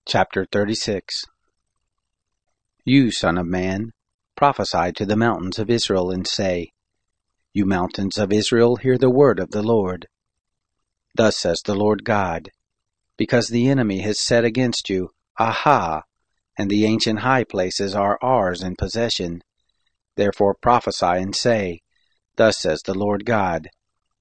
Chapter 36. You, son of man, prophesy to the mountains of Israel, and say, You mountains of Israel, hear the word of the Lord. Thus says the Lord God, because the enemy has said against you, Aha! And the ancient high places are ours in possession. Therefore prophesy and say, Thus says the Lord God,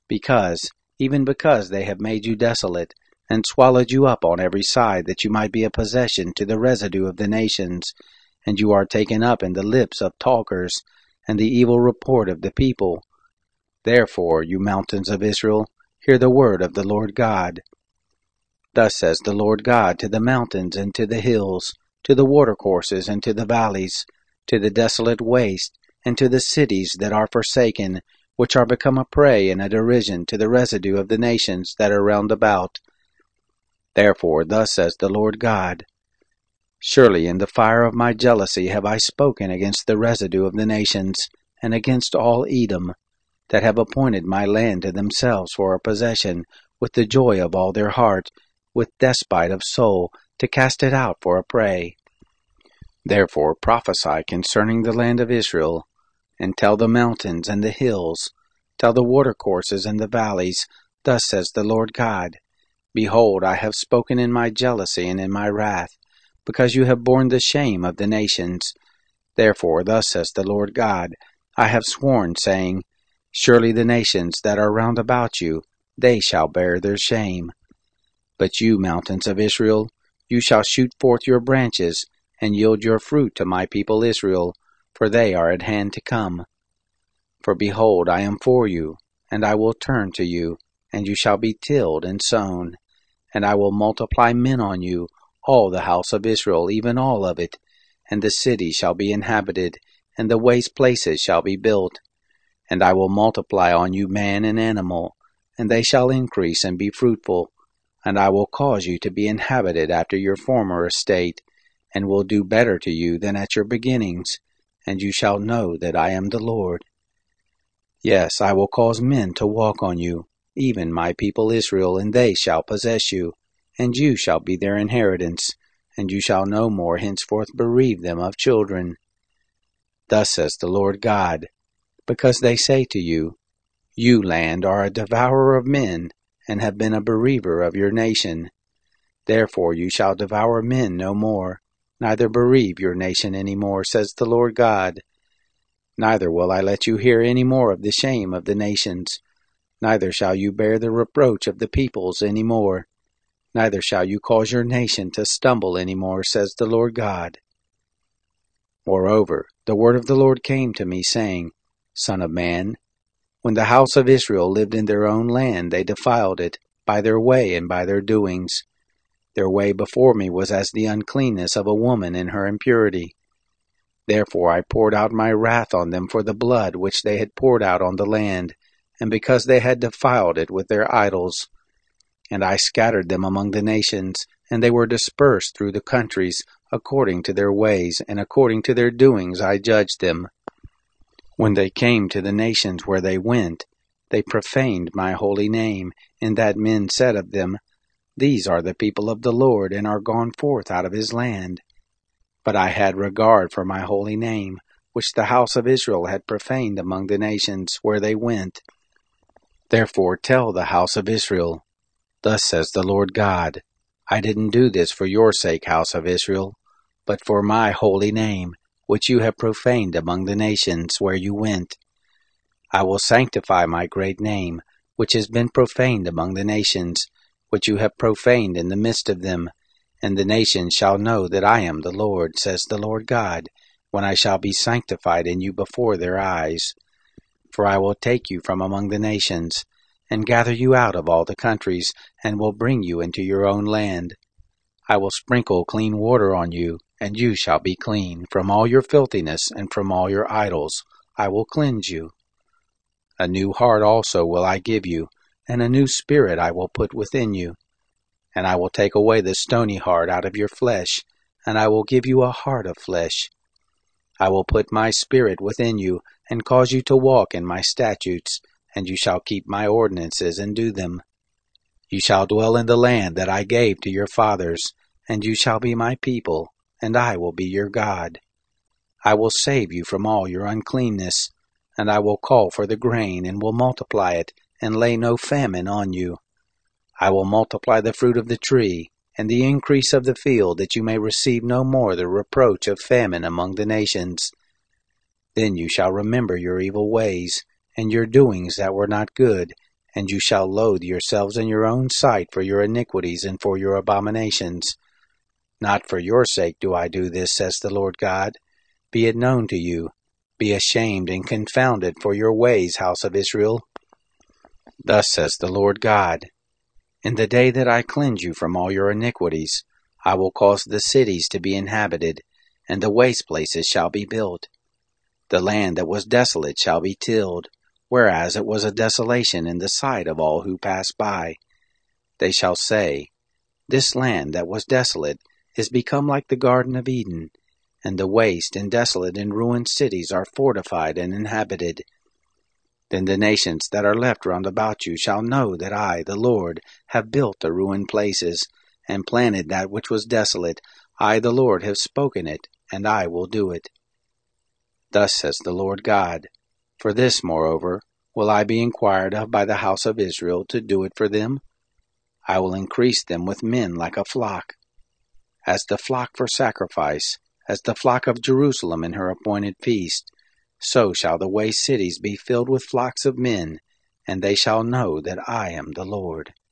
even because they have made you desolate, and swallowed you up on every side, that you might be a possession to the residue of the nations, and you are taken up in the lips of talkers, and the evil report of the people. Therefore, you mountains of Israel, hear the word of the Lord God. Thus says the Lord God to the mountains and to the hills, to the watercourses and to the valleys, to the desolate waste, and to the cities that are forsaken, which are become a prey and a derision to the residue of the nations that are round about. Therefore, thus says the Lord God, Surely in the fire of my jealousy have I spoken against the residue of the nations, and against all Edom, that have appointed my land to themselves for a possession, with the joy of all their heart, with despite of soul, to cast it out for a prey. Therefore prophesy concerning the land of Israel, and tell the mountains and the hills, tell the watercourses and the valleys, Thus says the Lord God, Behold, I have spoken in my jealousy and in my wrath, because you have borne the shame of the nations. Therefore thus says the Lord God, I have sworn, saying, Surely the nations that are round about you, they shall bear their shame. But you, mountains of Israel, you shall shoot forth your branches, and yield your fruit to my people Israel, for they are at hand to come. For behold, I am for you, and I will turn to you, and you shall be tilled and sown. And I will multiply men on you, all the house of Israel, even all of it, and the city shall be inhabited, and the waste places shall be built. And I will multiply on you man and animal, and they shall increase and be fruitful. And I will cause you to be inhabited after your former estate, and will do better to you than at your beginnings, and you shall know that I am the Lord. Yes, I will cause men to walk on you, even my people Israel, and they shall possess you, and you shall be their inheritance, and you shall no more henceforth bereave them of children. Thus says the Lord God, because they say to you, You land are a devourer of men, and have been a bereaver of your nation. Therefore you shall devour men no more, neither bereave your nation any more, says the Lord God. Neither will I let you hear any more of the shame of the nations, neither shall you bear the reproach of the peoples any more, neither shall you cause your nation to stumble any more, says the Lord God. Moreover, the word of the Lord came to me, saying, Son of man, when the house of Israel lived in their own land, they defiled it, by their way and by their doings. Their way before me was as the uncleanness of a woman in her impurity. Therefore I poured out my wrath on them for the blood which they had poured out on the land, and because they had defiled it with their idols. And I scattered them among the nations, and they were dispersed through the countries, according to their ways, and according to their doings I judged them. When they came to the nations where they went, they profaned my holy name, in that men said of them, These are the people of the Lord, and are gone forth out of his land. But I had regard for my holy name, which the house of Israel had profaned among the nations where they went. Therefore tell the house of Israel, Thus says the Lord God, I didn't do this for your sake, house of Israel, but for my holy name, which you have profaned among the nations where you went. I will sanctify my great name, which has been profaned among the nations, which you have profaned in the midst of them, and the nations shall know that I am the Lord, says the Lord God, when I shall be sanctified in you before their eyes. For I will take you from among the nations, and gather you out of all the countries, and will bring you into your own land. I will sprinkle clean water on you, and you shall be clean. From all your filthiness and from all your idols I will cleanse you. A new heart also will I give you, and a new spirit I will put within you. And I will take away the stony heart out of your flesh, and I will give you a heart of flesh. I will put my spirit within you, and cause you to walk in my statutes, and you shall keep my ordinances and do them. You shall dwell in the land that I gave to your fathers, and you shall be my people, and I will be your God. I will save you from all your uncleanness, and I will call for the grain, and will multiply it, and lay no famine on you. I will multiply the fruit of the tree, and the increase of the field, that you may receive no more the reproach of famine among the nations. Then you shall remember your evil ways, and your doings that were not good, and you shall loathe yourselves in your own sight for your iniquities and for your abominations. Not for your sake do I do this, says the Lord God. Be it known to you. Be ashamed and confounded for your ways, house of Israel. Thus says the Lord God, in the day that I cleanse you from all your iniquities, I will cause the cities to be inhabited, and the waste places shall be built. The land that was desolate shall be tilled, whereas it was a desolation in the sight of all who pass by. They shall say, this land that was desolate is become like the Garden of Eden, and the waste and desolate and ruined cities are fortified and inhabited. Then the nations that are left round about you shall know that I, the Lord, have built the ruined places, and planted that which was desolate. I, the Lord, have spoken it, and I will do it. Thus says the Lord God, for this, moreover, will I be inquired of by the house of Israel to do it for them. I will increase them with men like a flock. As the flock for sacrifice, as the flock of Jerusalem in her appointed feast, so shall the waste cities be filled with flocks of men, and they shall know that I am the Lord.